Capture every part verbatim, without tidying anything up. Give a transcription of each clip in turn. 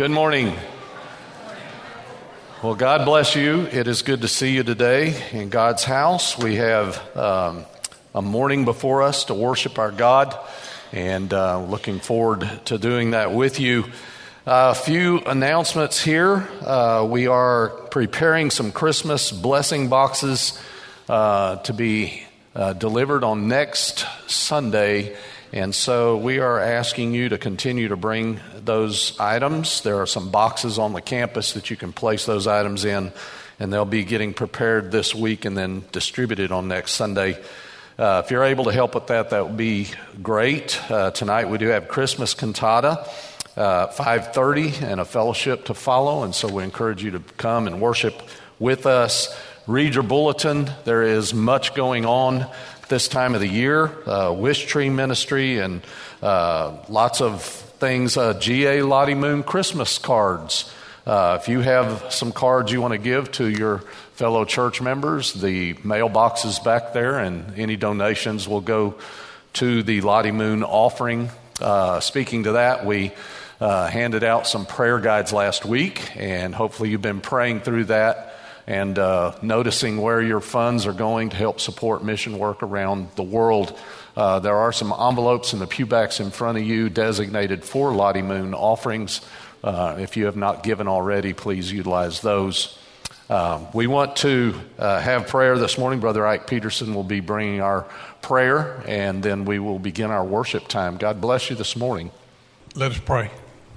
Good morning. Well, God bless you. It is good to see you today in God's house. We have um, a morning before us to worship our God, and uh, looking forward to doing that with you. Uh, a few announcements here. Uh, we are preparing some Christmas blessing boxes uh, to be uh, delivered on next Sunday. And so we are asking you to continue to bring those items. There are some boxes on the campus that you can place those items in, and they'll be getting prepared this week and then distributed on next Sunday. Uh, if you're able to help with that, that would be great. Uh, tonight we do have Christmas cantata, uh, five thirty, and a fellowship to follow, and so we encourage you to come and worship with us. Read your bulletin. There is much going on this time of the year, uh, Wish Tree Ministry, and uh, lots of things. uh, G A Lottie Moon Christmas cards. Uh, if you have some cards you want to give to your fellow church members, the mailbox is back there, and any donations will go to the Lottie Moon offering. Uh, speaking to that, we uh, handed out some prayer guides last week, and hopefully you've been praying through that and uh, noticing where your funds are going to help support mission work around the world. Uh, there are some envelopes in the pewbacks in front of you designated for Lottie Moon offerings. Uh, if you have not given already, please utilize those. Uh, we want to uh, have prayer this morning. Brother Ike Peterson will be bringing our prayer, and then we will begin our worship time. God bless you this morning. Let us pray.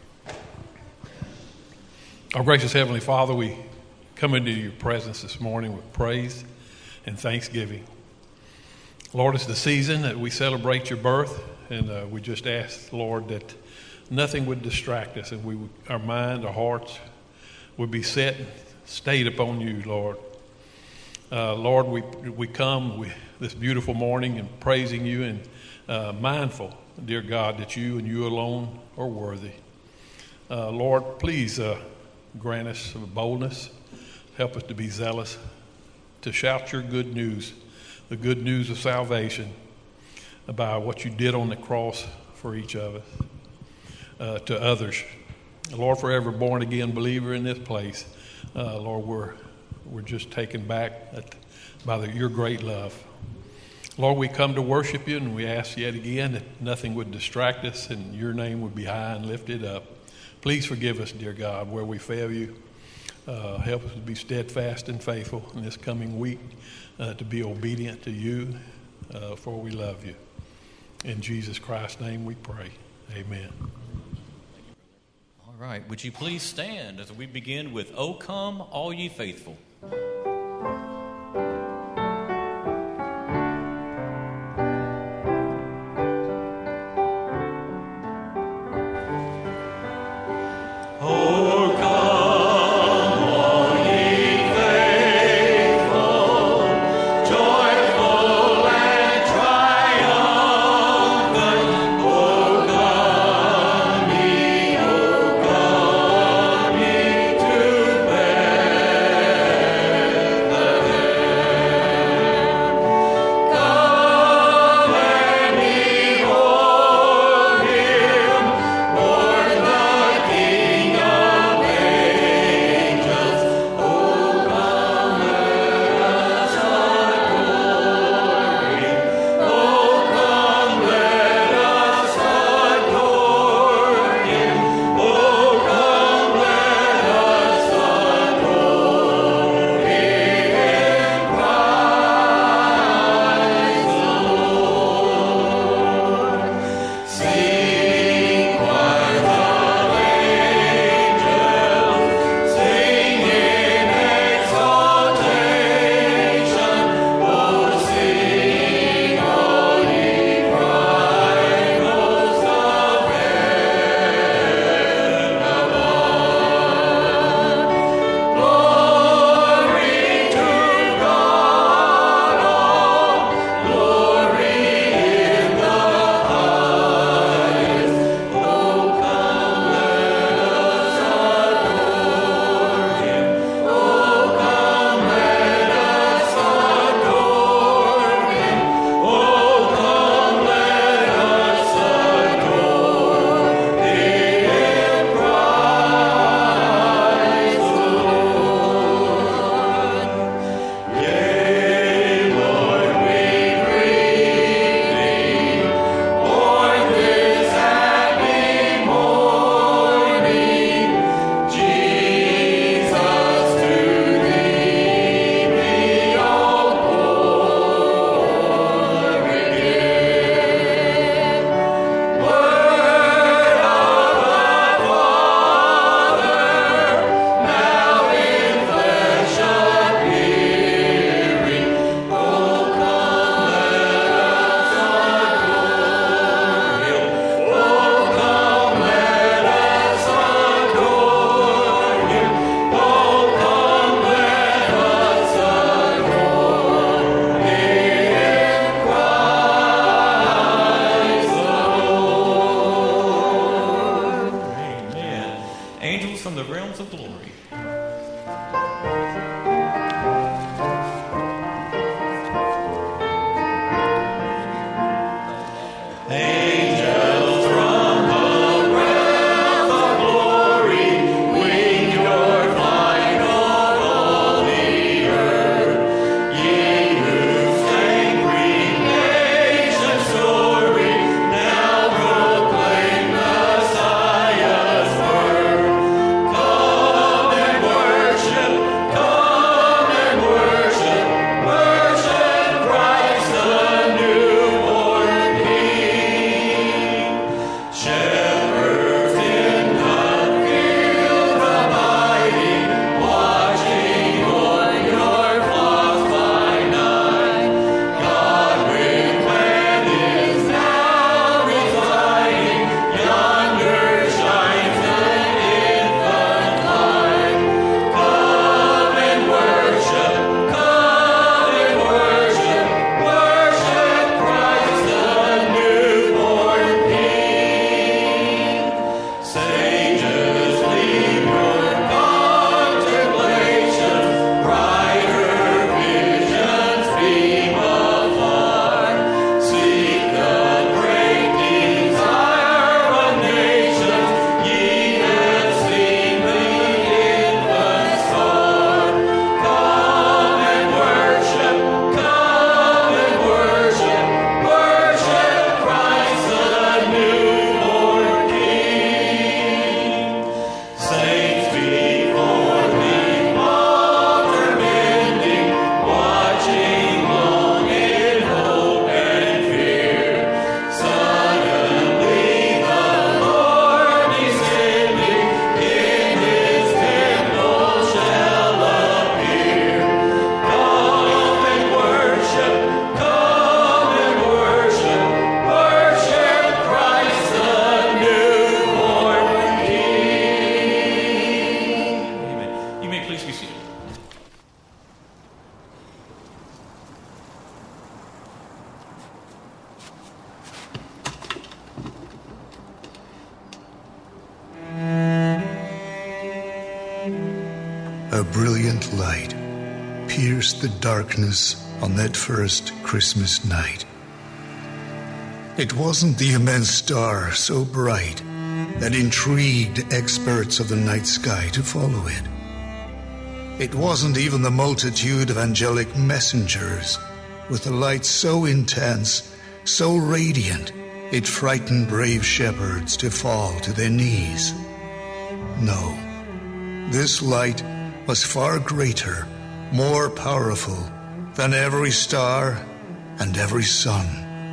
Our gracious Heavenly Father, we come into your presence this morning with praise and thanksgiving. Lord, it's the season that we celebrate your birth, and uh, we just ask, Lord, that nothing would distract us, and we would, our mind, our hearts would be set, stayed upon you, Lord. Uh, Lord, we we come with this beautiful morning and praising you and uh, mindful, dear God, that you and you alone are worthy. Uh, Lord, please uh, grant us boldness. Help us to be zealous, to shout your good news, the good news of salvation about what you did on the cross for each of us, uh, to others. Lord, for every born-again believer in this place, uh, Lord, we're we're just taken back at, by the, your great love. Lord, we come to worship you, and we ask yet again that nothing would distract us and your name would be high and lifted up. Please forgive us, dear God, where we fail you. Uh, help us to be steadfast and faithful in this coming week, uh, to be obedient to you, uh, for we love you. In Jesus Christ's name we pray. Amen. All right. Would you please stand as we begin with O Come, All Ye Faithful. To Angels from the Realms of Glory. A brilliant light pierced the darkness on that first Christmas night. It wasn't the immense star so bright that intrigued experts of the night sky to follow it. It wasn't even the multitude of angelic messengers with a light so intense, so radiant, it frightened brave shepherds to fall to their knees. No, this light was far greater, more powerful than every star and every sun.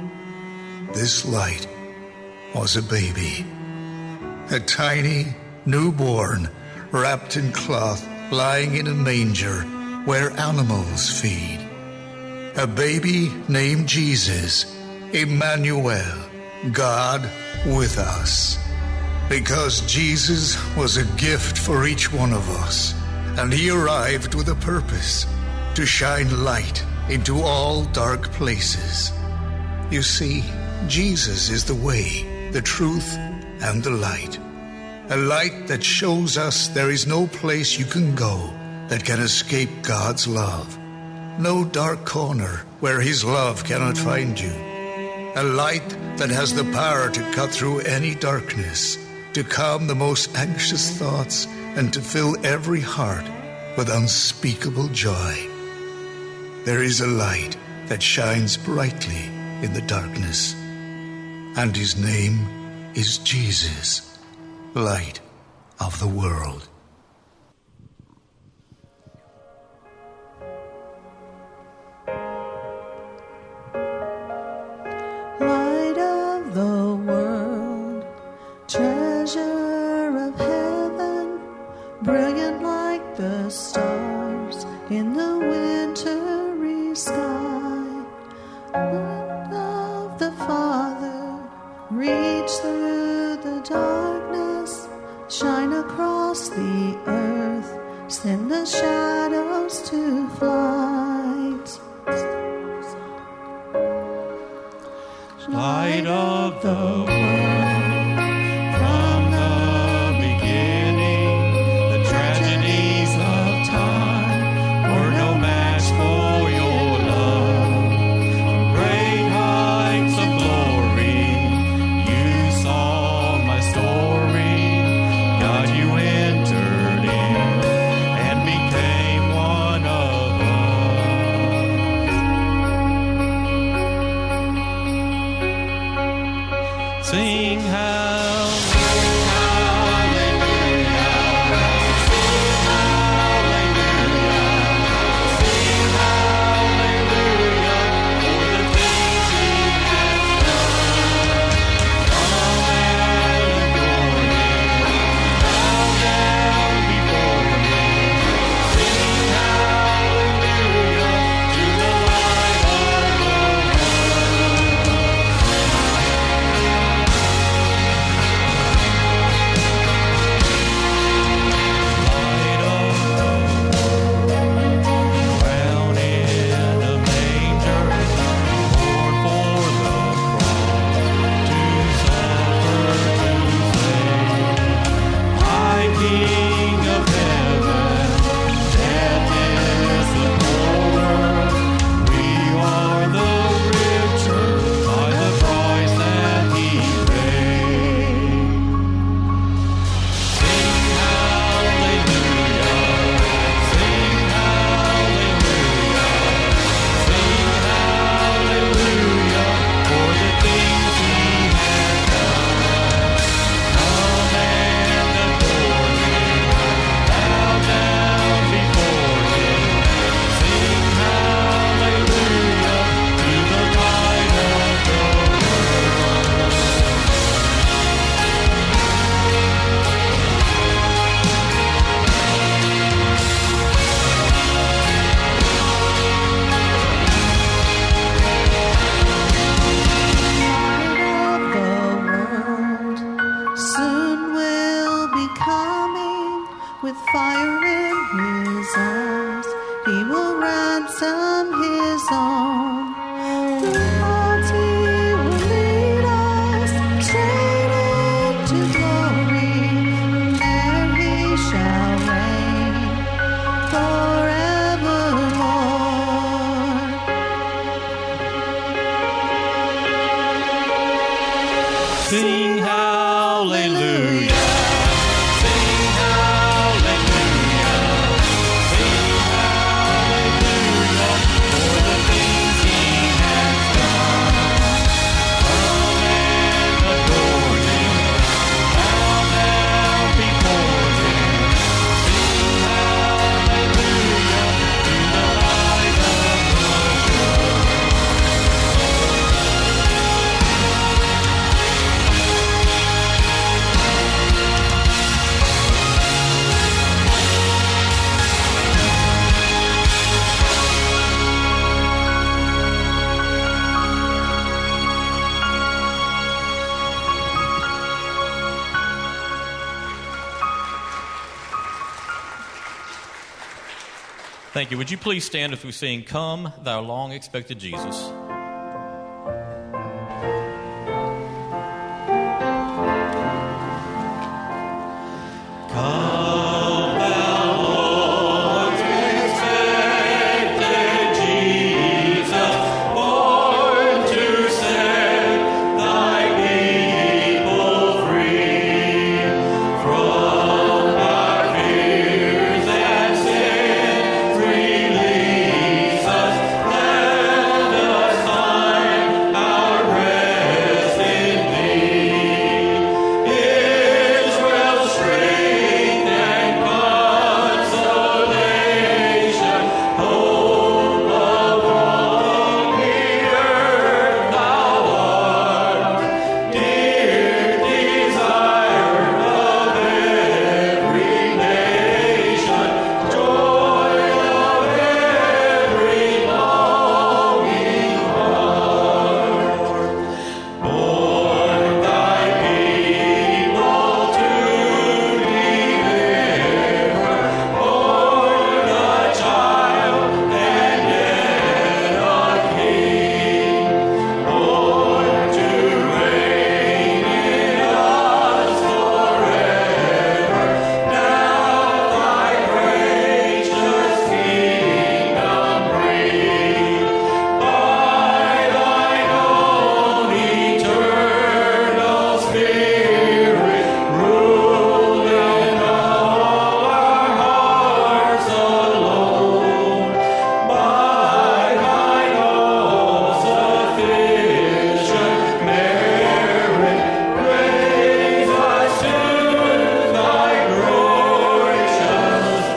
This light was a baby, a tiny newborn wrapped in cloth, lying in a manger where animals feed. A baby named Jesus, Emmanuel, God with us. Because Jesus was a gift for each one of us, and he arrived with a purpose, to shine light into all dark places. You see, Jesus is the way, the truth, and the light. A light that shows us there is no place you can go that can escape God's love. No dark corner where his love cannot find you. A light that has the power to cut through any darkness, to calm the most anxious thoughts, and to fill every heart with unspeakable joy. There is a light that shines brightly in the darkness, and his name is Jesus, light of the world. Light of the world, treasure of heaven, brilliant like the stars in the wintry sky. Light of the Father, reach through the darkness, shine across the earth, send the shadows to flight. Light of the world, from the beginning, with fire in his eyes. He will ransom his own. Throughout he will lead us straight into glory. There he shall reign forevermore. Sing hallelujah. Sing hallelujah. Sing hallelujah for the things he has done. Come and adore him. Bow down before him. Sing hallelujah to the light of the world. Thank you. Would you please stand as we sing, Come, Thou Long-Expected Jesus? Come, Thou long-expected Jesus, born to set Thy people free from our fears and sin. Release us, let us find our rest in Thee. Israel's strength and consolation, hope of all the earth Thou art, dear desire of every nation, joy of every longing heart. Born Thy people to deliver, born a child and yet a king, born to reign in us forever. Now Thy gracious kingdom bring, by Thine own eternal Spirit, rule in all our hearts alone. By Thine all-sufficient merit, raise us to Thy glorious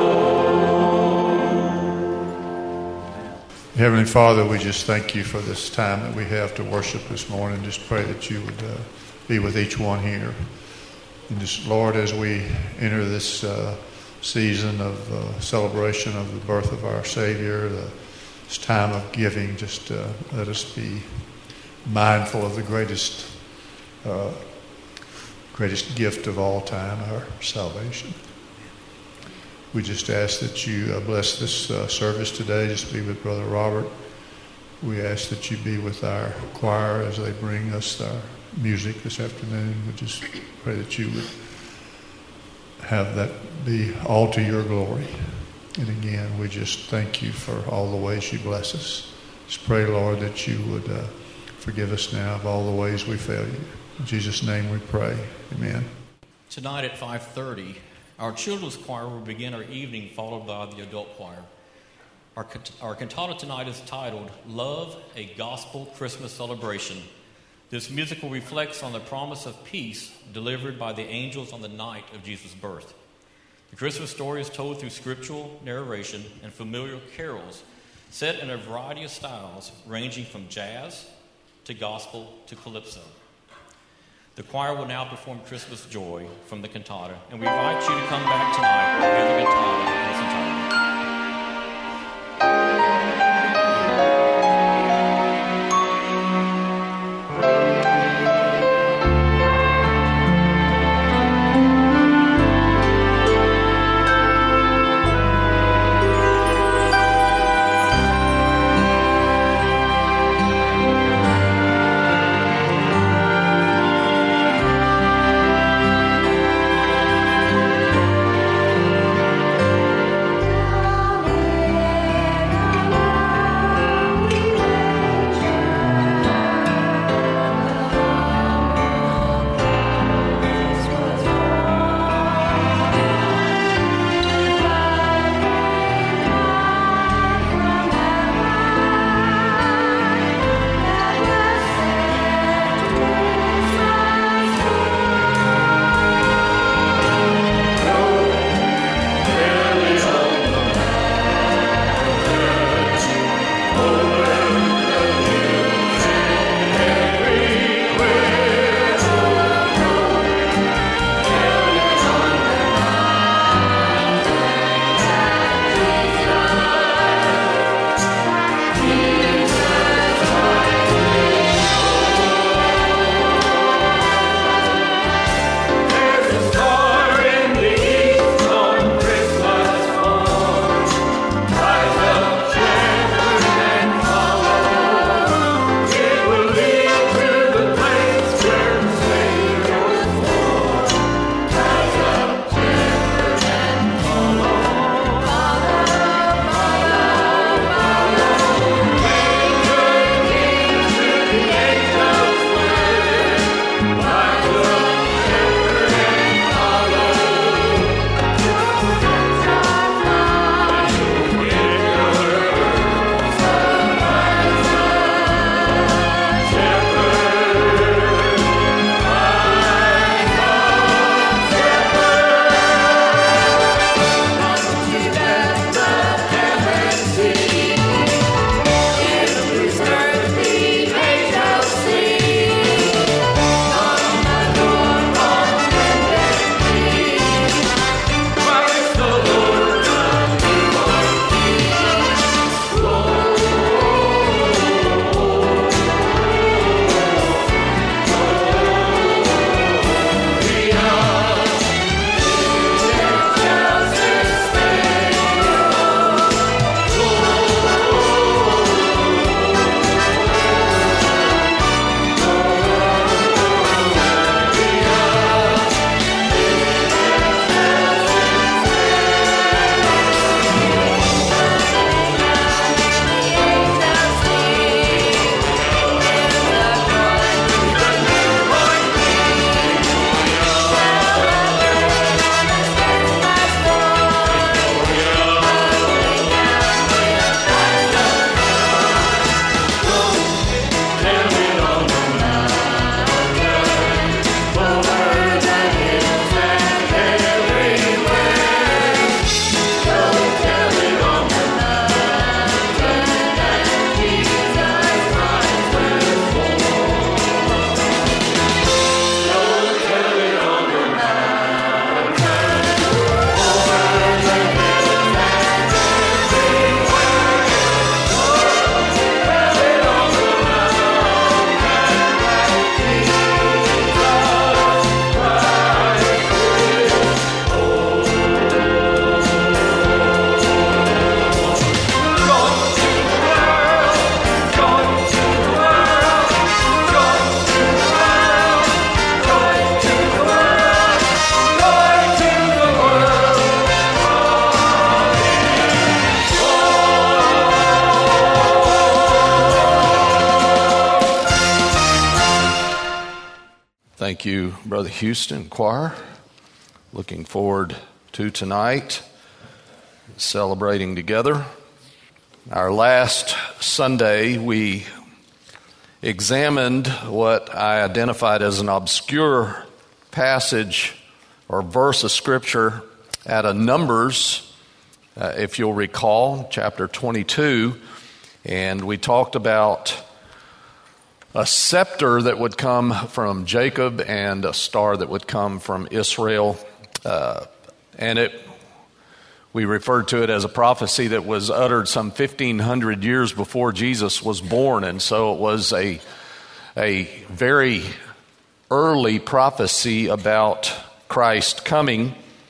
throne. Heavenly Father, we just thank you for this time that we have to worship this morning. Just pray that you would uh, be with each one here. And just, Lord, as we enter this uh, season of uh, celebration of the birth of our Savior, the, this time of giving, just uh, let us be mindful of the greatest, uh, greatest gift of all time, our salvation. We just ask that you uh, bless this uh, service today. Just be with Brother Robert. We ask that you be with our choir as they bring us our music this afternoon. We just pray that you would have that be all to your glory. And again, we just thank you for all the ways you bless us. Just pray, Lord, that you would uh, forgive us now of all the ways we fail you. In Jesus' name we pray. Amen. Tonight at five thirty, our children's choir will begin our evening, followed by the adult choir. Our, cant- our cantata tonight is titled, Love, a Gospel Christmas Celebration. This musical reflects on the promise of peace delivered by the angels on the night of Jesus' birth. The Christmas story is told through scriptural narration and familiar carols set in a variety of styles ranging from jazz to gospel to calypso. The choir will now perform Christmas Joy from the cantata, and we invite you to come back tonight and hear the cantata in its entirety. Thank Thank you, Brother Houston, choir. Looking forward to tonight, celebrating together. Our last Sunday, we examined what I identified as an obscure passage or verse of Scripture out of Numbers, uh, if you'll recall, chapter twenty-two, and we talked about a scepter that would come from Jacob and a star that would come from Israel. Uh, and it, we referred to it as a prophecy that was uttered some fifteen hundred years before Jesus was born. And so it was a, a very early prophecy about Christ coming.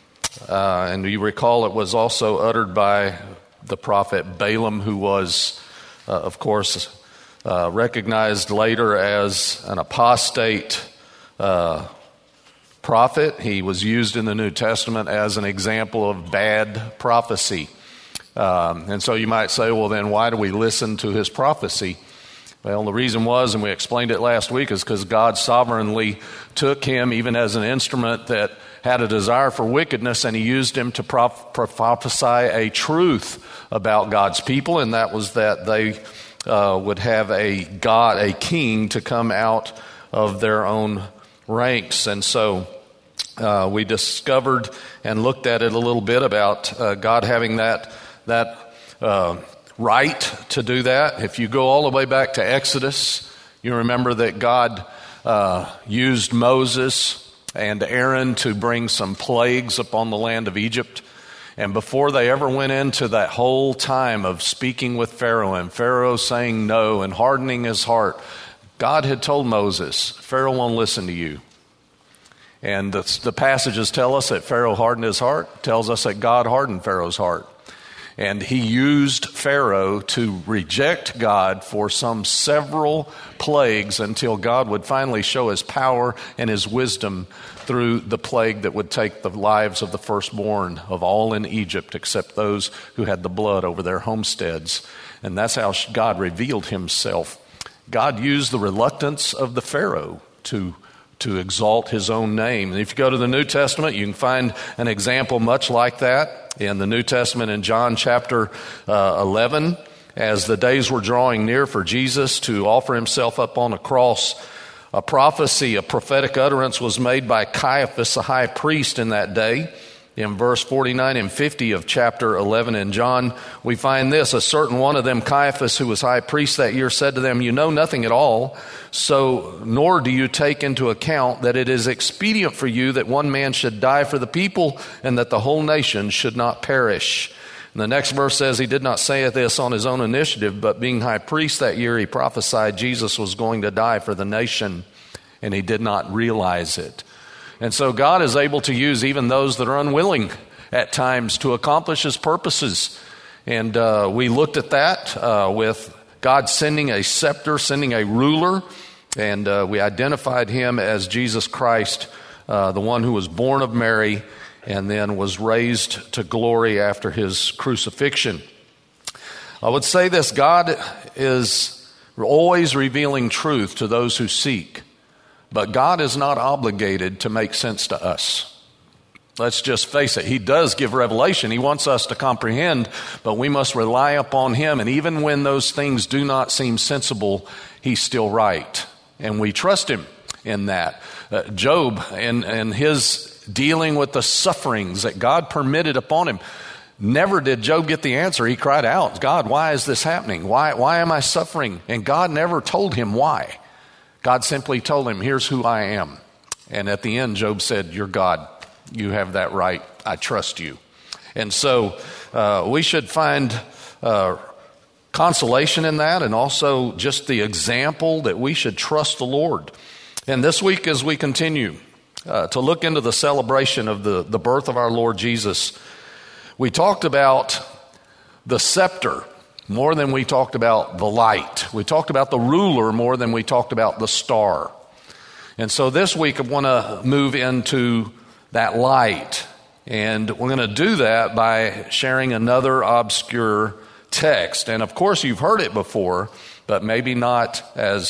Uh, and you recall it was also uttered by the prophet Balaam, who was, uh, of course, Uh, recognized later as an apostate uh, prophet. He was used in the New Testament as an example of bad prophecy. Um, and so you might say, well, then why do we listen to his prophecy? Well, the reason was, and we explained it last week, is because God sovereignly took him even as an instrument that had a desire for wickedness, and he used him to prof- prophesy a truth about God's people, and that was that they Uh, would have a God, a king, to come out of their own ranks. And so uh, we discovered and looked at it a little bit about uh, God having that that uh, right to do that. If you go all the way back to Exodus, you remember that God uh, used Moses and Aaron to bring some plagues upon the land of Egypt. And before they ever went into that whole time of speaking with Pharaoh and Pharaoh saying no and hardening his heart, God had told Moses, Pharaoh won't listen to you. And the, the passages tell us that Pharaoh hardened his heart, tells us that God hardened Pharaoh's heart. And he used Pharaoh to reject God for some several plagues until God would finally show his power and his wisdom through the plague that would take the lives of the firstborn of all in Egypt, except those who had the blood over their homesteads. And that's how God revealed himself. God used the reluctance of the Pharaoh to to exalt his own name. And if you go to the New Testament, you can find an example much like that in the New Testament in John chapter uh, eleven. As the days were drawing near for Jesus to offer himself up on a cross, a prophecy, a prophetic utterance was made by Caiaphas, the high priest in that day. In verse forty-nine and fifty of chapter eleven in John, we find this: a certain one of them, Caiaphas, who was high priest that year, said to them, you know nothing at all, so nor do you take into account that it is expedient for you that one man should die for the people, and that the whole nation should not perish. And the next verse says he did not say this on his own initiative, but being high priest that year, he prophesied Jesus was going to die for the nation, and he did not realize it. And so God is able to use even those that are unwilling at times to accomplish his purposes. And uh, we looked at that uh, with God sending a scepter, sending a ruler, and uh, we identified him as Jesus Christ, uh, the one who was born of Mary and then was raised to glory after his crucifixion. I would say this: God is always revealing truth to those who seek. But God is not obligated to make sense to us. Let's just face it. He does give revelation. He wants us to comprehend, but we must rely upon him. And even when those things do not seem sensible, he's still right. And we trust him in that. Uh, Job and, and his dealing with the sufferings that God permitted upon him, never did Job get the answer. He cried out, God, why is this happening? Why, why am I suffering? And God never told him why. God simply told him, here's who I am. And at the end, Job said, you're God. You have that right. I trust you. And so uh, we should find uh, consolation in that, and also just the example that we should trust the Lord. And this week, as we continue uh, to look into the celebration of the, the birth of our Lord Jesus, we talked about the scepter more than we talked about the light. We talked about the ruler more than we talked about the star. And so this week I want to move into that light. And we're going to do that by sharing another obscure text. And of course you've heard it before, but maybe not as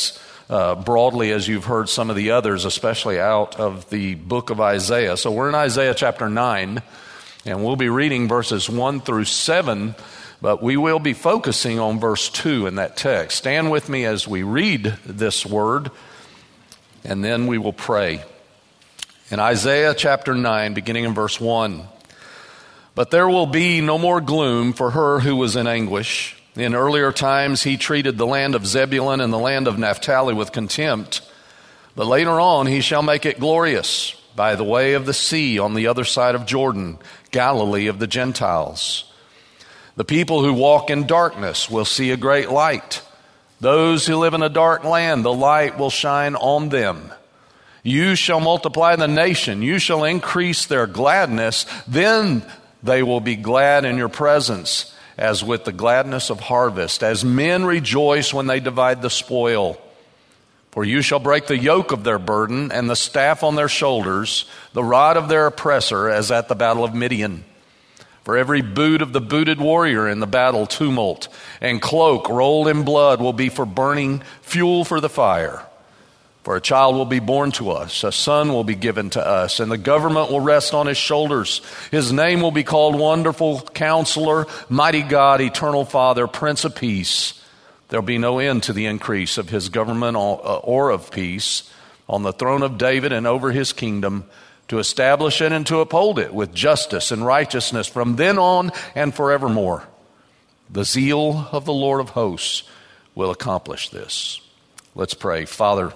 uh, broadly as you've heard some of the others, especially out of the book of Isaiah. So we're in Isaiah chapter nine, and we'll be reading verses one through seven, but we will be focusing on verse two in that text. Stand with me as we read this word, and then we will pray. In Isaiah chapter nine, beginning in verse one, "But there will be no more gloom for her who was in anguish. In earlier times he treated the land of Zebulun and the land of Naphtali with contempt. But later on he shall make it glorious by the way of the sea on the other side of Jordan, Galilee of the Gentiles. The people who walk in darkness will see a great light. Those who live in a dark land, the light will shine on them. You shall multiply the nation. You shall increase their gladness. Then they will be glad in your presence, as with the gladness of harvest, as men rejoice when they divide the spoil. For you shall break the yoke of their burden and the staff on their shoulders, the rod of their oppressor, as at the battle of Midian. For every boot of the booted warrior in the battle tumult, and cloak rolled in blood will be for burning fuel for the fire. For a child will be born to us, a son will be given to us, and the government will rest on his shoulders. His name will be called Wonderful Counselor, Mighty God, Eternal Father, Prince of Peace. There will be no end to the increase of his government or of peace on the throne of David and over his kingdom, to establish it and to uphold it with justice and righteousness from then on and forevermore. The zeal of the Lord of hosts will accomplish this." Let's pray. Father,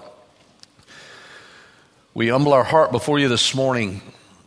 we humble our heart before you this morning.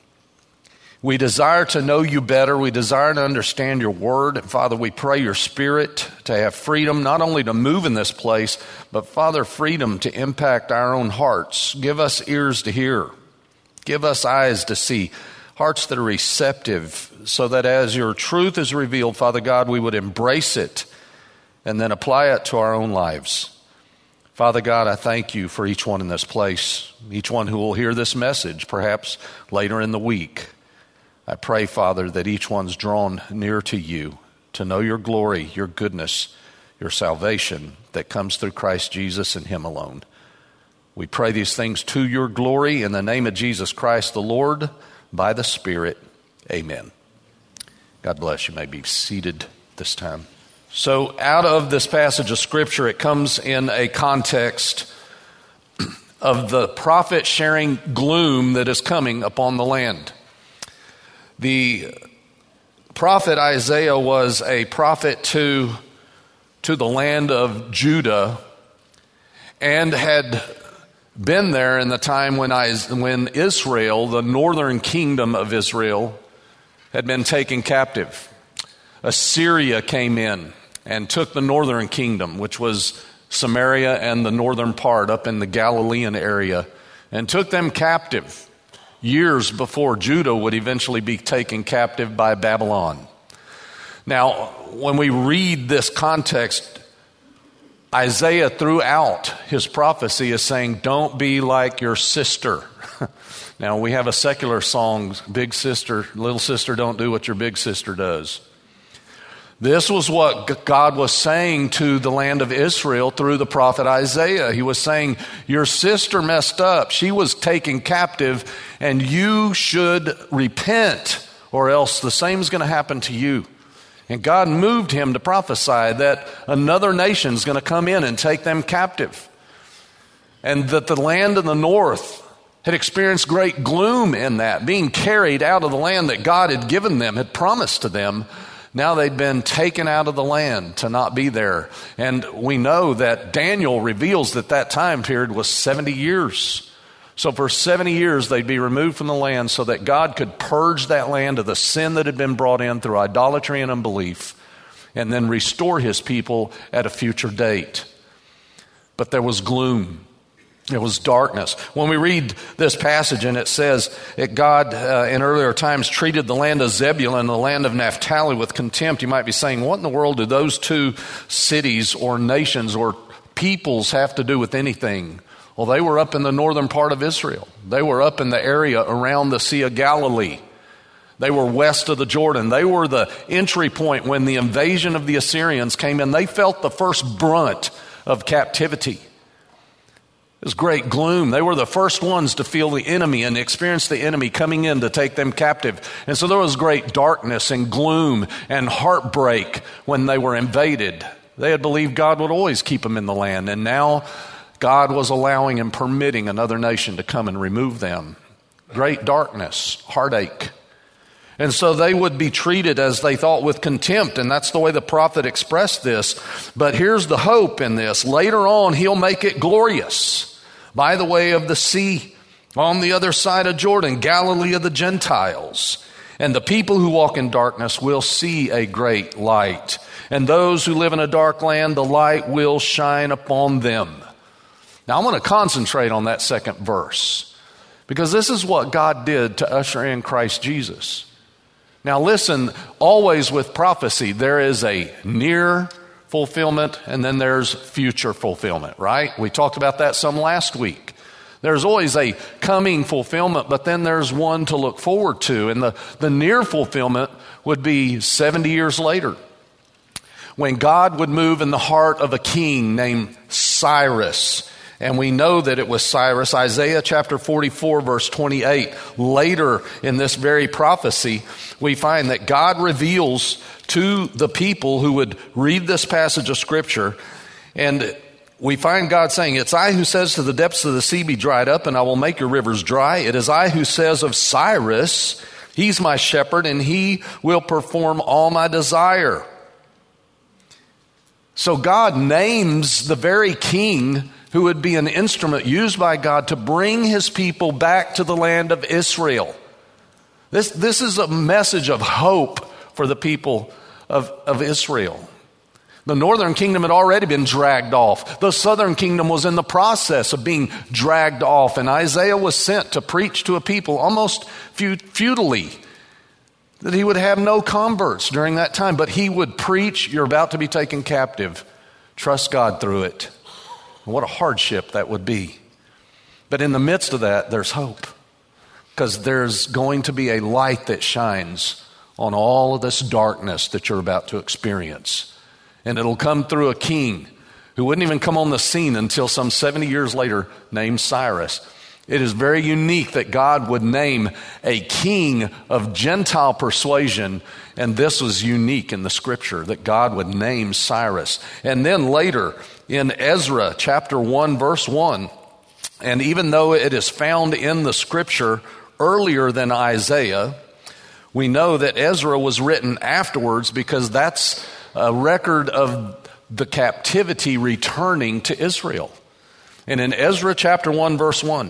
We desire to know you better. We desire to understand your word. And Father, we pray your Spirit to have freedom, not only to move in this place, but Father, freedom to impact our own hearts. Give us ears to hear. Give us eyes to see, hearts that are receptive, so that as your truth is revealed, Father God, we would embrace it and then apply it to our own lives. Father God, I thank you for each one in this place, each one who will hear this message, perhaps later in the week. I pray, Father, that each one's drawn near to you to know your glory, your goodness, your salvation that comes through Christ Jesus and him alone. We pray these things to your glory in the name of Jesus Christ the Lord, by the Spirit. Amen. God bless you. You may be seated this time. So out of this passage of Scripture, it comes in a context of the prophet sharing gloom that is coming upon the land. The prophet Isaiah was a prophet to, to the land of Judah and had been there in the time when, I, when Israel, the northern kingdom of Israel, had been taken captive. Assyria came in and took the northern kingdom, which was Samaria and the northern part up in the Galilean area, and took them captive years before Judah would eventually be taken captive by Babylon. Now, when we read this context, Isaiah throughout his prophecy is saying, don't be like your sister. Now, we have a secular song, Big Sister, Little Sister, don't do what your big sister does. This was what God was saying to the land of Israel through the prophet Isaiah. He was saying, your sister messed up. She was taken captive, and you should repent, or else the same is going to happen to you. And God moved him to prophesy that another nation is going to come in and take them captive. And that the land in the north had experienced great gloom in that, being carried out of the land that God had given them, had promised to them. Now they'd been taken out of the land to not be there. And we know that Daniel reveals that that time period was seventy years. So for seventy years they'd be removed from the land so that God could purge that land of the sin that had been brought in through idolatry and unbelief, and then restore his people at a future date. But there was gloom. It was darkness. When we read this passage and it says that God uh, in earlier times treated the land of Zebulun and the land of Naphtali with contempt, you might be saying, what in the world do those two cities or nations or peoples have to do with anything? Well, they were up in the northern part of Israel. They were up in the area around the Sea of Galilee. They were west of the Jordan. They were the entry point when the invasion of the Assyrians came in. They felt the first brunt of captivity. It was great gloom. They were the first ones to feel the enemy and experience the enemy coming in to take them captive. And so there was great darkness and gloom and heartbreak when they were invaded. They had believed God would always keep them in the land, and now God was allowing and permitting another nation to come and remove them. Great darkness, heartache. And so they would be treated, as they thought, with contempt, and that's the way the prophet expressed this. But here's the hope in this. Later on, he'll make it glorious by the way of the sea, on the other side of Jordan, Galilee of the Gentiles. And the people who walk in darkness will see a great light. And those who live in a dark land, the light will shine upon them. Now, I want to concentrate on that second verse, because this is what God did to usher in Christ Jesus. Now listen, always with prophecy, there is a near fulfillment and then there's future fulfillment, right? We talked about that some last week. There's always a coming fulfillment, but then there's one to look forward to. And the, the near fulfillment would be seventy years later, when God would move in the heart of a king named Cyrus. And we know that it was Cyrus. Isaiah chapter forty-four, verse twenty-eight. Later in this very prophecy, we find that God reveals to the people who would read this passage of Scripture, and we find God saying, "It's I who says to the depths of the sea, be dried up, and I will make your rivers dry. It is I who says of Cyrus, he's my shepherd, and he will perform all my desire." So God names the very king who would be an instrument used by God to bring his people back to the land of Israel. This, this is a message of hope for the people of, of Israel. The northern kingdom had already been dragged off. The southern kingdom was in the process of being dragged off, and Isaiah was sent to preach to a people almost futilely that he would have no converts during that time, but he would preach, you're about to be taken captive. Trust God through it. What a hardship that would be. But in the midst of that, there's hope, because there's going to be a light that shines on all of this darkness that you're about to experience. And it'll come through a king who wouldn't even come on the scene until some seventy years later, named Cyrus. It is very unique that God would name a king of Gentile persuasion, and this was unique in the Scripture, that God would name Cyrus. And then later in Ezra chapter one, verse one, and even though it is found in the Scripture earlier than Isaiah, we know that Ezra was written afterwards, because that's a record of the captivity returning to Israel. And in Ezra chapter one, verse one,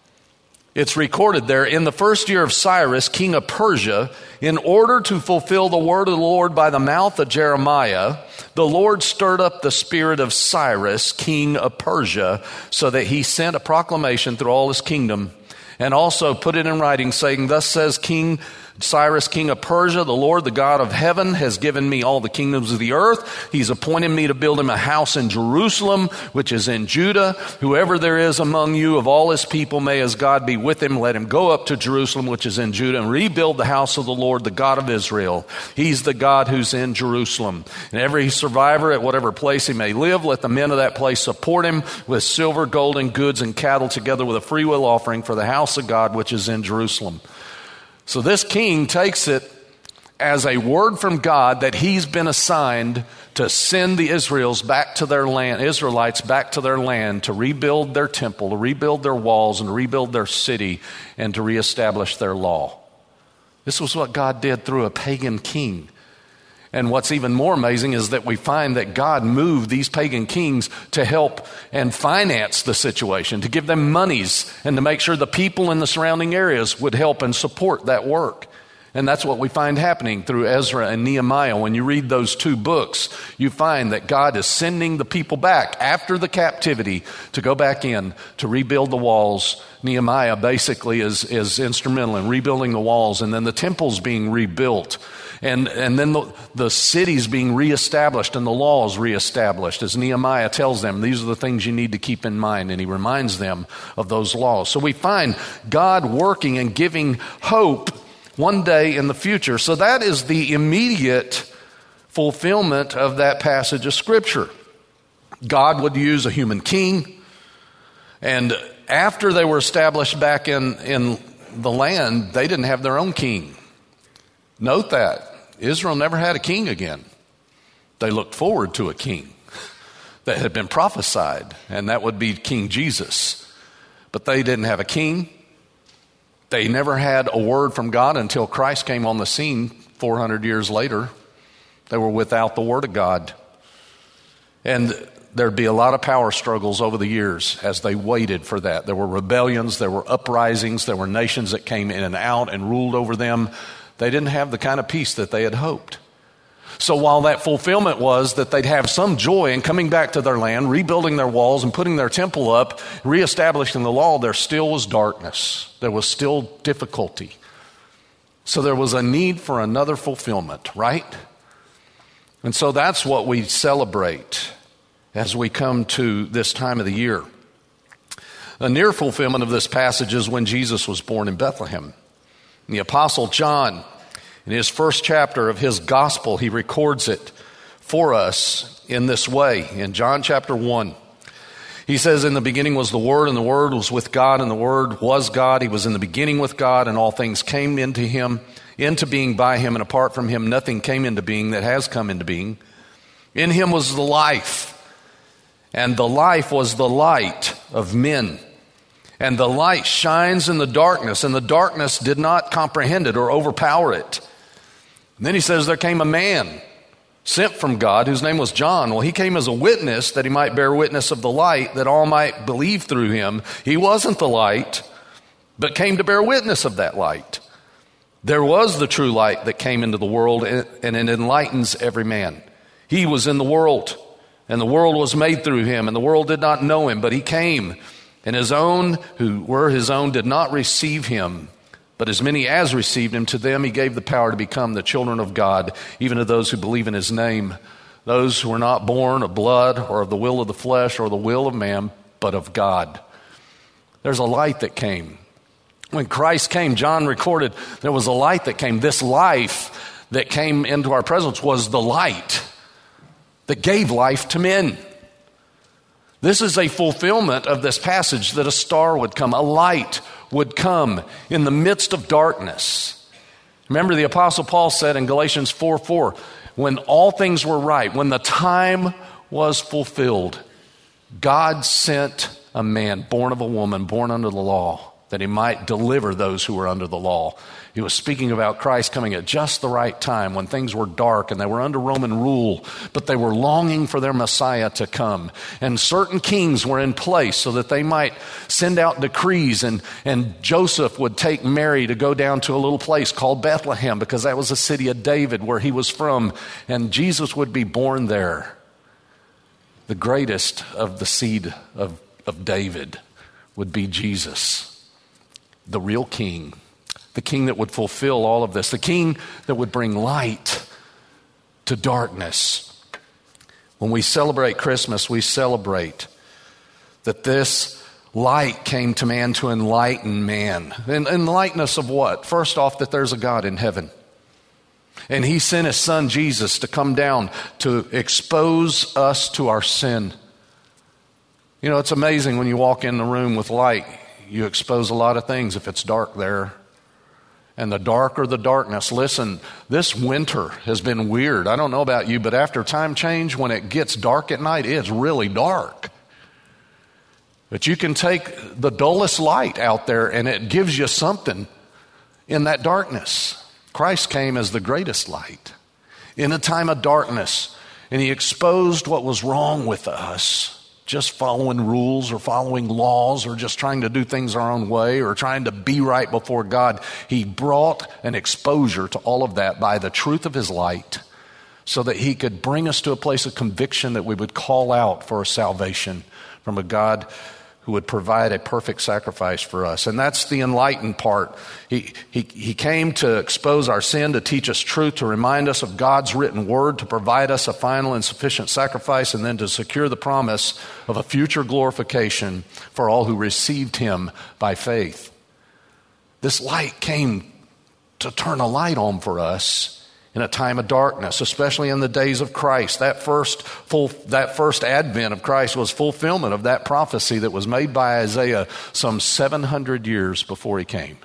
it's recorded there, in the first year of Cyrus, king of Persia, in order to fulfill the word of the Lord by the mouth of Jeremiah, the Lord stirred up the spirit of Cyrus, king of Persia, so that he sent a proclamation through all his kingdom, and also put it in writing, saying, "Thus says King Cyrus, king of Persia, the Lord, the God of heaven, has given me all the kingdoms of the earth. He's appointed me to build him a house in Jerusalem, which is in Judah. Whoever there is among you of all his people, may his God be with him. Let him go up to Jerusalem, which is in Judah, and rebuild the house of the Lord, the God of Israel. He's the God who's in Jerusalem. And every survivor at whatever place he may live, let the men of that place support him with silver, gold, and goods and cattle, together with a freewill offering for the house of God, which is in Jerusalem." So this king takes it as a word from God that he's been assigned to send the Israels back to their land, Israelites back to their land, to rebuild their temple, to rebuild their walls, and to rebuild their city, and to reestablish their law. This was what God did through a pagan king. And what's even more amazing is that we find that God moved these pagan kings to help and finance the situation, to give them monies, and to make sure the people in the surrounding areas would help and support that work. And that's what we find happening through Ezra and Nehemiah. When you read those two books, you find that God is sending the people back after the captivity to go back in to rebuild the walls. Nehemiah basically is, is instrumental in rebuilding the walls, and then the temple's being rebuilt. And, and then the, the city's being reestablished and the laws reestablished. As Nehemiah tells them, these are the things you need to keep in mind. And he reminds them of those laws. So we find God working and giving hope one day in the future. So that is the immediate fulfillment of that passage of Scripture. God would use a human king, And after they were established back in, in the land, they didn't have their own king. Note that. Israel never had a king again. They looked forward to a king that had been prophesied, and that would be King Jesus. But they didn't have a king. They never had a word from God until Christ came on the scene four hundred years later. They were without the word of God. And there'd be a lot of power struggles over the years as they waited for that. There were rebellions, there were uprisings, there were nations that came in and out and ruled over them. They didn't have the kind of peace that they had hoped. So while that fulfillment was that they'd have some joy in coming back to their land, rebuilding their walls and putting their temple up, reestablishing the law, there still was darkness. There was still difficulty. So there was a need for another fulfillment, right? And so that's what we celebrate as we come to this time of the year. A near fulfillment of this passage is when Jesus was born in Bethlehem. The Apostle John, in his first chapter of his gospel, he records it for us in this way. In John chapter one, he says, "In the beginning was the Word, and the Word was with God, and the Word was God. He was in the beginning with God, and all things came into him, into being by him, and apart from him nothing came into being that has come into being. In him was the life, and the life was the light of men. And the light shines in the darkness, and the darkness did not comprehend it or overpower it." And then he says there came a man sent from God whose name was John. Well, he came as a witness that he might bear witness of the light, that all might believe through him. He wasn't the light, but came to bear witness of that light. There was the true light that came into the world, and it enlightens every man. He was in the world, and the world was made through him, and the world did not know him, but he came, and his own who were his own did not receive him. But as many as received him, to them he gave the power to become the children of God, even to those who believe in his name, those who were not born of blood or of the will of the flesh or the will of man, but of God. There's a light that came. When Christ came, John recorded there was a light that came. This life that came into our presence was the light that gave life to men. This is a fulfillment of this passage that a star would come, a light would come in the midst of darkness. Remember, the Apostle Paul said in Galatians four four, when all things were right, when the time was fulfilled, God sent a man born of a woman, born under the law, that he might deliver those who were under the law. He was speaking about Christ coming at just the right time when things were dark and they were under Roman rule, but they were longing for their Messiah to come. And certain kings were in place so that they might send out decrees, and, and Joseph would take Mary to go down to a little place called Bethlehem because that was the city of David where he was from, and Jesus would be born there. The greatest of the seed of, of David would be Jesus, the real king. The king that would fulfill all of this. The king that would bring light to darkness. When we celebrate Christmas, we celebrate that this light came to man to enlighten man. And enlighten us of what? First off, that there's a God in heaven. And he sent his son Jesus to come down to expose us to our sin. You know, it's amazing when you walk in the room with light, you expose a lot of things if it's dark there. And the darker the darkness. Listen, this winter has been weird. I don't know about you, but after time change, when it gets dark at night, it's really dark. But you can take the dullest light out there and it gives you something in that darkness. Christ came as the greatest light in a time of darkness, and he exposed what was wrong with us. Just following rules or following laws or just trying to do things our own way or trying to be right before God. He brought an exposure to all of that by the truth of his light so that he could bring us to a place of conviction that we would call out for salvation from a God who would provide a perfect sacrifice for us. And that's the enlightened part. He, he, he came to expose our sin, to teach us truth, to remind us of God's written word, to provide us a final and sufficient sacrifice, and then to secure the promise of a future glorification for all who received him by faith. This light came to turn a light on for us in a time of darkness, especially in the days of Christ. That first full, that first advent of Christ was fulfillment of that prophecy that was made by Isaiah some seven hundred years before he came.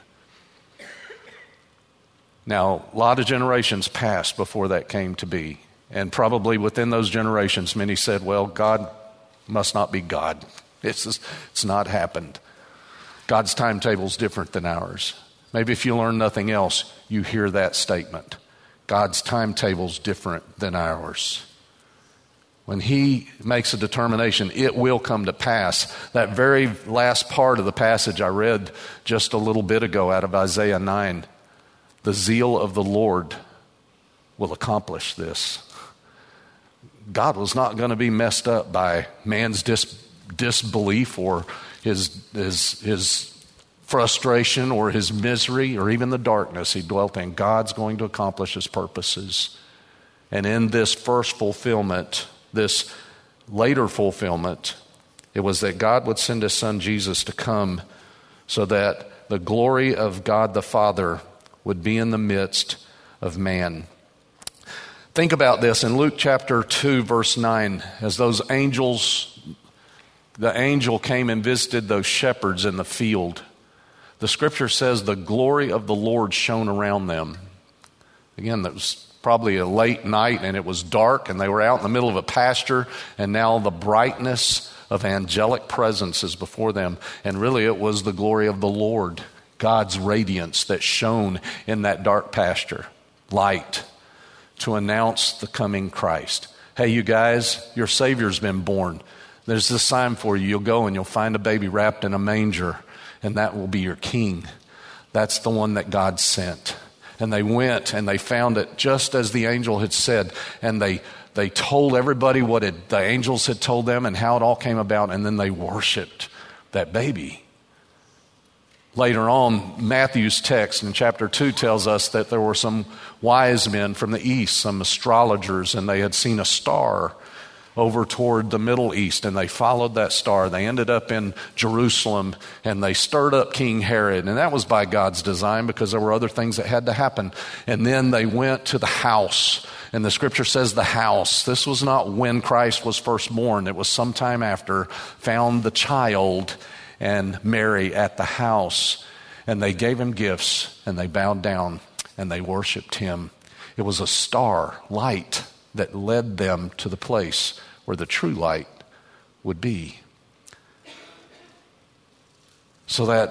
Now, a lot of generations passed before that came to be. And probably within those generations, many said, well, God must not be God. It's, just, it's not happened. God's timetable is different than ours. Maybe if you learn nothing else, you hear that statement. God's timetable is different than ours. When he makes a determination, it will come to pass. That very last part of the passage I read just a little bit ago out of Isaiah nine, the zeal of the Lord will accomplish this. God was not going to be messed up by man's dis- disbelief or his, his, his frustration or his misery or even the darkness he dwelt in. God's going to accomplish his purposes. And in this first fulfillment, this later fulfillment, it was that God would send his son Jesus to come so that the glory of God the Father would be in the midst of man. Think about this in Luke chapter two, verse nine, as those angels, the angel came and visited those shepherds in the field. The scripture says the glory of the Lord shone around them. Again, that was probably a late night and it was dark and they were out in the middle of a pasture, and now the brightness of angelic presence is before them. And really it was the glory of the Lord, God's radiance that shone in that dark pasture, light, to announce the coming Christ. Hey, you guys, your Savior's been born. There's this sign for you. You'll go and you'll find a baby wrapped in a manger, and that will be your king. That's the one that God sent. And they went and they found it just as the angel had said. And they, they told everybody what it, the angels had told them and how it all came about. And then they worshiped that baby. Later on, Matthew's text in chapter two tells us that there were some wise men from the east, some astrologers, and they had seen a star over toward the Middle East, and they followed that star. They ended up in Jerusalem, and they stirred up King Herod, and that was by God's design because there were other things that had to happen. And then they went to the house, and the scripture says the house. This was not when Christ was first born. It was sometime after, found the child and Mary at the house, and they gave him gifts, and they bowed down, and they worshiped him. It was a star, light, that led them to the place where the true light would be. So that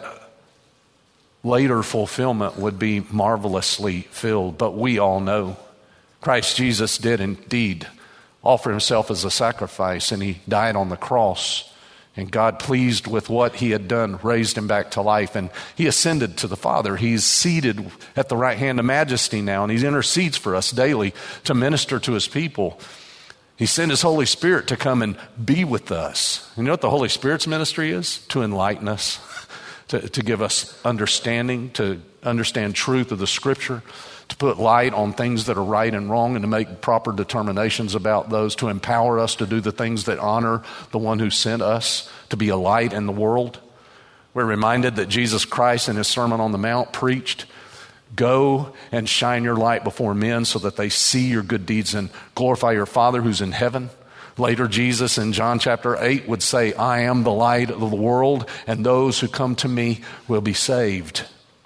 later fulfillment would be marvelously filled. But we all know Christ Jesus did indeed offer himself as a sacrifice, and he died on the cross. And God, pleased with what he had done, raised him back to life. And he ascended to the Father. He's seated at the right hand of majesty now, and he intercedes for us daily to minister to his people. He sent his Holy Spirit to come and be with us. You know what the Holy Spirit's ministry is? To enlighten us, to, to give us understanding, to understand truth of the Scripture, to put light on things that are right and wrong, and to make proper determinations about those, to empower us to do the things that honor the one who sent us, to be a light in the world. We're reminded that Jesus Christ in his Sermon on the Mount preached, "Go and shine your light before men so that they see your good deeds and glorify your Father who's in heaven." Later, Jesus in John chapter eight would say, "I am the light of the world, and those who come to me will be saved."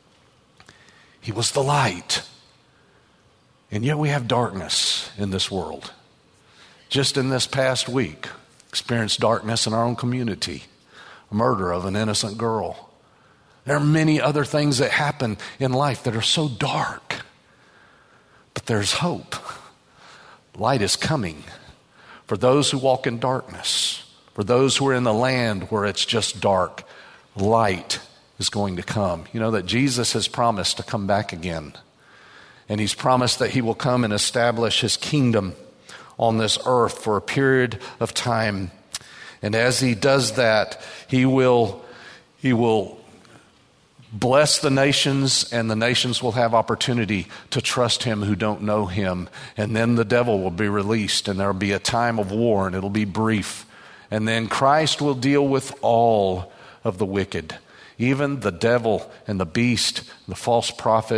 He was the light. And yet we have darkness in this world. Just in this past week, experienced darkness in our own community, a murder of an innocent girl. There are many other things that happen in life that are so dark. But there's hope. Light is coming for those who walk in darkness. For those who are in the land where it's just dark, light is going to come. You know that Jesus has promised to come back again. And he's promised that he will come and establish his kingdom on this earth for a period of time. And as he does that, he will, he will bless the nations, and the nations will have opportunity to trust him who don't know him. And then the devil will be released, and there will be a time of war, and it'll be brief. And then Christ will deal with all of the wicked, even the devil and the beast, the false prophet,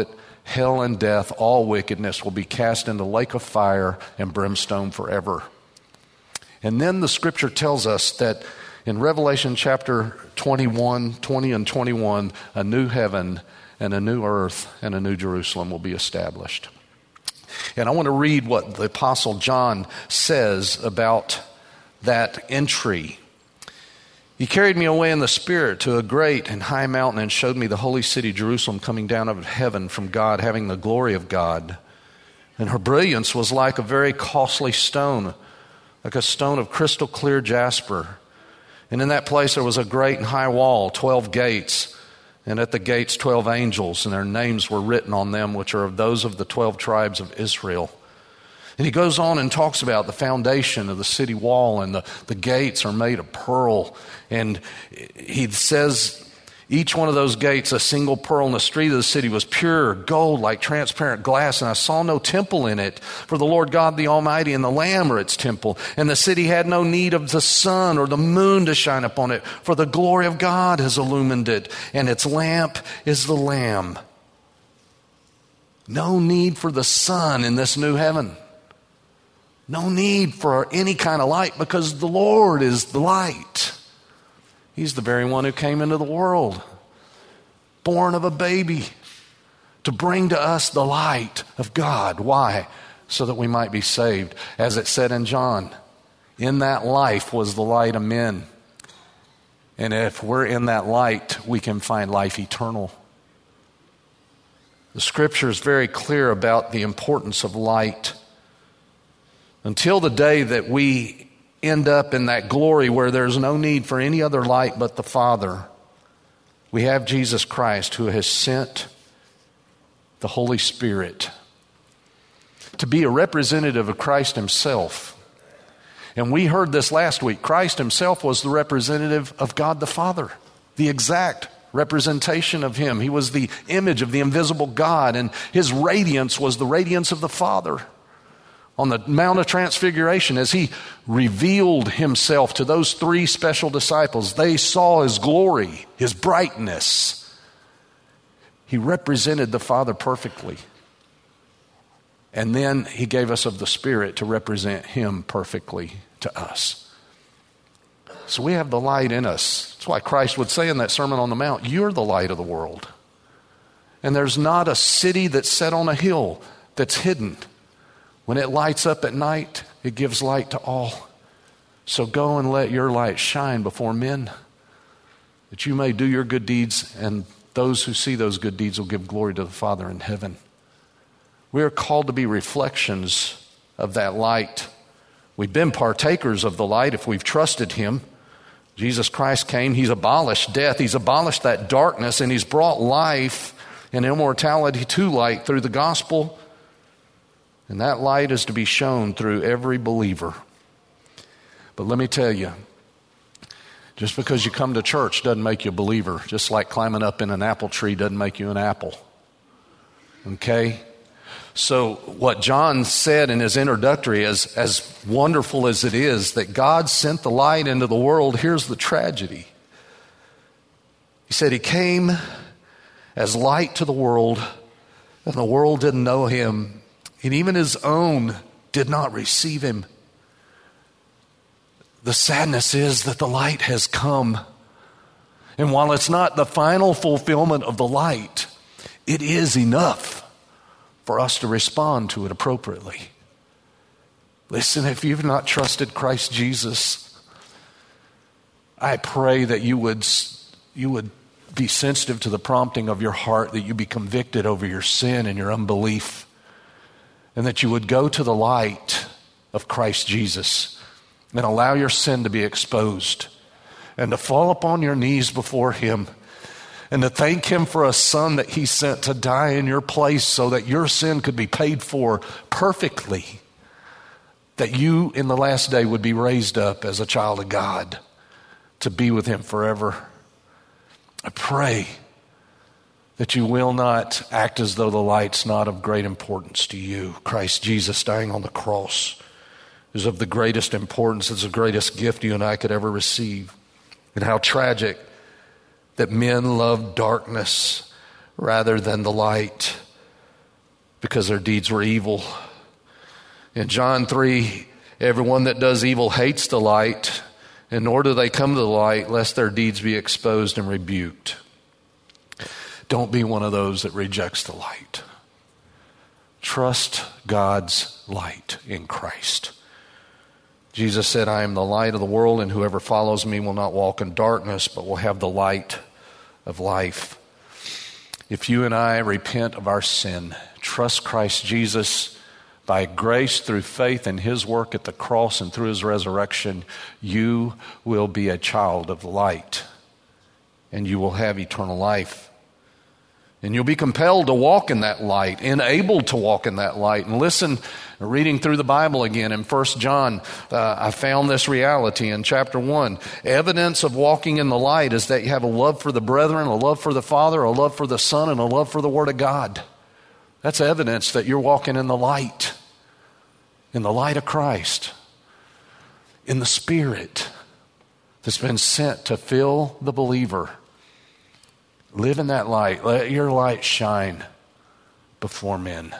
hell and death, all wickedness will be cast into the lake of fire and brimstone forever. And then the scripture tells us that in Revelation chapter twenty-one, twenty and twenty-one, a new heaven and a new earth and a new Jerusalem will be established. And I want to read what the Apostle John says about that entry. He carried me away in the Spirit to a great and high mountain and showed me the holy city Jerusalem coming down out of heaven from God, having the glory of God. And her brilliance was like a very costly stone, like a stone of crystal clear jasper. And in that place there was a great and high wall, twelve gates, and at the gates twelve angels, and their names were written on them, which are of those of the twelve tribes of Israel. And he goes on and talks about the foundation of the city wall, and the, the gates are made of pearl. And he says each one of those gates, a single pearl, and the street of the city was pure gold like transparent glass. And I saw no temple in it, for the Lord God the Almighty and the Lamb are its temple. And the city had no need of the sun or the moon to shine upon it, for the glory of God has illumined it, and its lamp is the Lamb. No need for the sun in this new heaven. No need for any kind of light, because the Lord is the light. He's the very one who came into the world, born of a baby, to bring to us the light of God. Why? So that we might be saved. As it said in John, in that life was the light of men. And if we're in that light, we can find life eternal. The scripture is very clear about the importance of light. Until the day that we end up in that glory where there's no need for any other light but the Father, we have Jesus Christ, who has sent the Holy Spirit to be a representative of Christ himself. And we heard this last week. Christ himself was the representative of God the Father, the exact representation of him. He was the image of the invisible God, and his radiance was the radiance of the Father. On the Mount of Transfiguration, as he revealed himself to those three special disciples, they saw his glory, his brightness. He represented the Father perfectly. And then he gave us of the Spirit to represent him perfectly to us. So we have the light in us. That's why Christ would say in that Sermon on the Mount, you're the light of the world. And there's not a city that's set on a hill that's hidden. When it lights up at night, it gives light to all. So go and let your light shine before men, that you may do your good deeds, and those who see those good deeds will give glory to the Father in heaven. We are called to be reflections of that light. We've been partakers of the light if we've trusted him. Jesus Christ came, he's abolished death, he's abolished that darkness, and he's brought life and immortality to light through the gospel. And that light is to be shown through every believer. But let me tell you, just because you come to church doesn't make you a believer. Just like climbing up in an apple tree doesn't make you an apple. Okay? So what John said in his introductory, as, as wonderful as it is that God sent the light into the world, here's the tragedy. He said he came as light to the world, and the world didn't know him. And even his own did not receive him. The sadness is that the light has come. And while it's not the final fulfillment of the light, it is enough for us to respond to it appropriately. Listen, if you've not trusted Christ Jesus, I pray that you would, you would be sensitive to the prompting of your heart, that you be convicted over your sin and your unbelief, and that you would go to the light of Christ Jesus and allow your sin to be exposed, and to fall upon your knees before him, and to thank him for a son that he sent to die in your place so that your sin could be paid for perfectly, that you in the last day would be raised up as a child of God to be with him forever. I pray that you will not act as though the light's not of great importance to you. Christ Jesus dying on the cross is of the greatest importance. It's the greatest gift you and I could ever receive. And how tragic that men love darkness rather than the light. because their deeds were evil. In John three, everyone that does evil hates the light, and nor do they come to the light lest their deeds be exposed and rebuked. Don't be one of those that rejects the light. Trust God's light in Christ. Jesus said, I am the light of the world, and whoever follows me will not walk in darkness, but will have the light of life. If you and I repent of our sin, trust Christ Jesus by grace through faith in his work at the cross and through his resurrection, you will be a child of light, and you will have eternal life. And you'll be compelled to walk in that light, enabled to walk in that light. And listen, reading through the Bible again in First John, uh, I found this reality in chapter one. Evidence of walking in the light is that you have a love for the brethren, a love for the Father, a love for the Son, and a love for the Word of God. That's evidence that you're walking in the light, in the light of Christ, in the Spirit that's been sent to fill the believer. Live in that light. Let your light shine before men.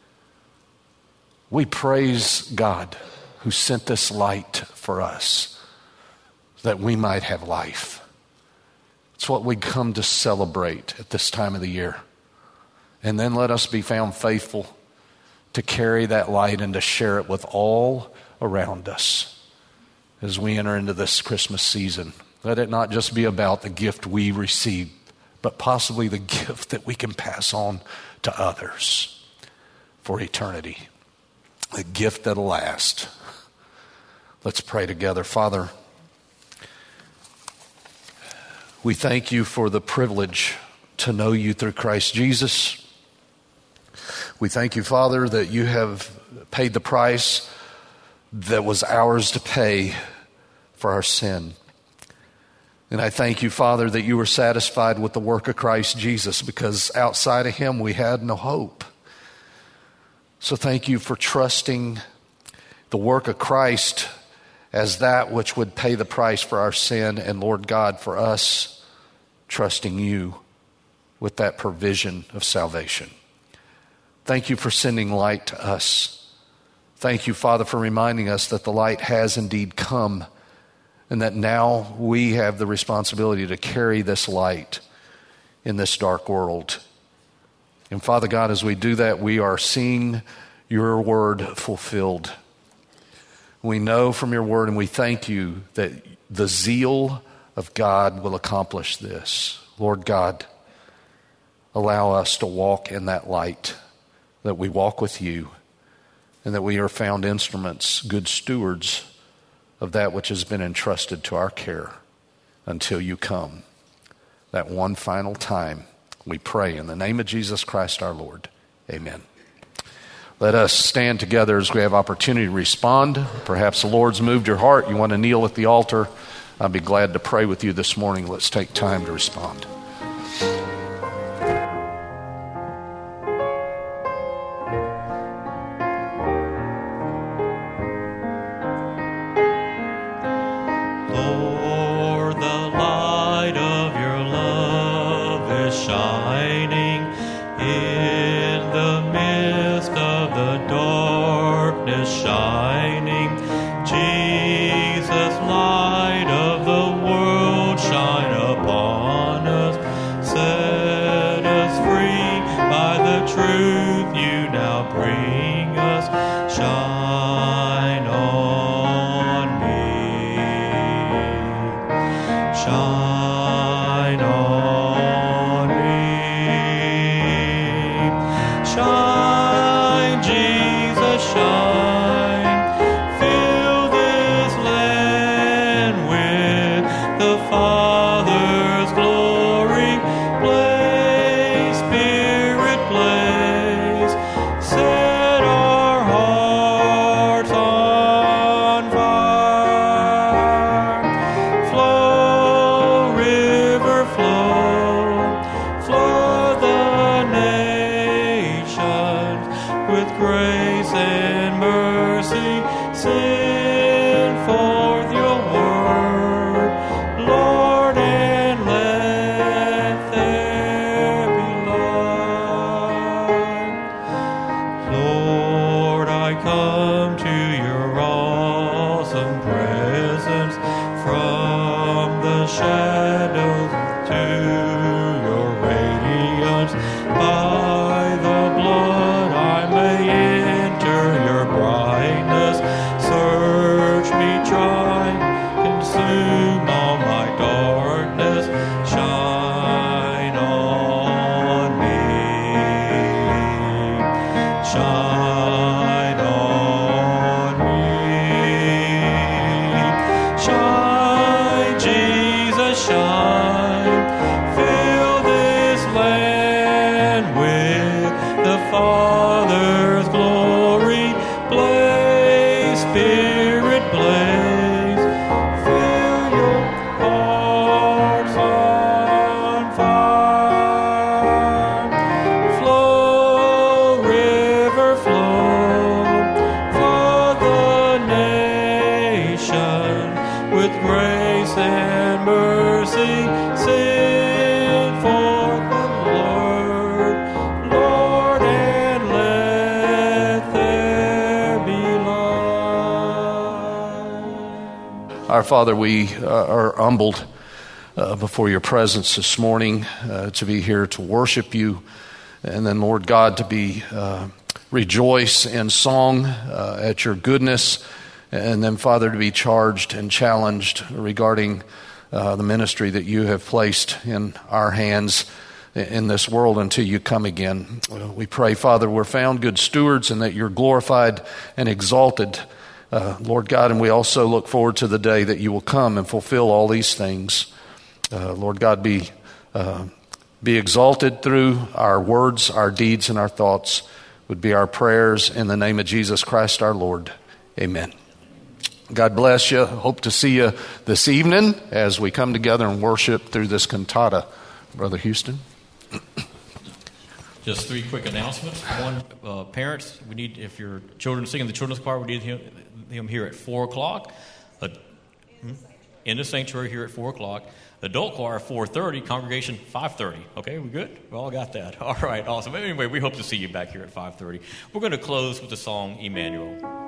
We praise God who sent this light for us so that we might have life. It's what we come to celebrate at this time of the year. And then let us be found faithful to carry that light and to share it with all around us as we enter into this Christmas season. Let it not just be about the gift we receive, but possibly the gift that we can pass on to others for eternity. A gift that'll last. Let's pray together. Father, we thank you for the privilege to know you through Christ Jesus. We thank you, Father, that you have paid the price that was ours to pay for our sin. And I thank you, Father, that you were satisfied with the work of Christ Jesus, because outside of him we had no hope. So thank you for trusting the work of Christ as that which would pay the price for our sin, and Lord God, for us trusting you with that provision of salvation. Thank you for sending light to us. Thank you, Father, for reminding us that the light has indeed come, and that now we have the responsibility to carry this light in this dark world. And Father God, as we do that, we are seeing your word fulfilled. We know from your word, and we thank you that the zeal of God will accomplish this. Lord God, allow us to walk in that light, that we walk with you, and that we are found instruments, good stewards of that which has been entrusted to our care until you come. That one final time, we pray in the name of Jesus Christ our Lord. Amen. Let us stand together as we have opportunity to respond. Perhaps the Lord's moved your heart. You want to kneel at the altar. I'd be glad to pray with you this morning. Let's take time to respond. come to your awesome presence from the shadows to your radiance. By the blood I may enter your brightness. Search me, try, consume all my darkness. Shine on me. Shine on me. Shine, Jesus, shine. Fill this land with the Father's glory. Blaze, Spirit, blaze. Fill your hearts on fire. Flow, river, flow for the nation with grace and mercy. Send forth the word, Lord, and let there be light. Our Father, we uh, are humbled uh, before your presence this morning uh, to be here to worship you. And then, Lord God, to be uh, rejoice in song uh, at your goodness. And then, Father, to be charged and challenged regarding uh, the ministry that you have placed in our hands in this world until you come again. Uh, we pray, Father, we're found good stewards and that you're glorified and exalted, uh, Lord God. And we also look forward to the day that you will come and fulfill all these things. Uh, Lord God, be uh, be exalted through our words, our deeds, and our thoughts would be our prayers in the name of Jesus Christ our Lord. Amen. God bless you. Hope to see you this evening as we come together and worship through this cantata. Brother Houston. Just three quick announcements. One, uh, parents, we need, if your children sing in the children's choir, we need him, him here at four o'clock. Uh, hmm? In the sanctuary here at four o'clock. Adult choir, four thirty. Congregation, five thirty. Okay, we good? We all got that. All right, awesome. Anyway, we hope to see you back here at five thirty. We're going to close with the song, Emmanuel.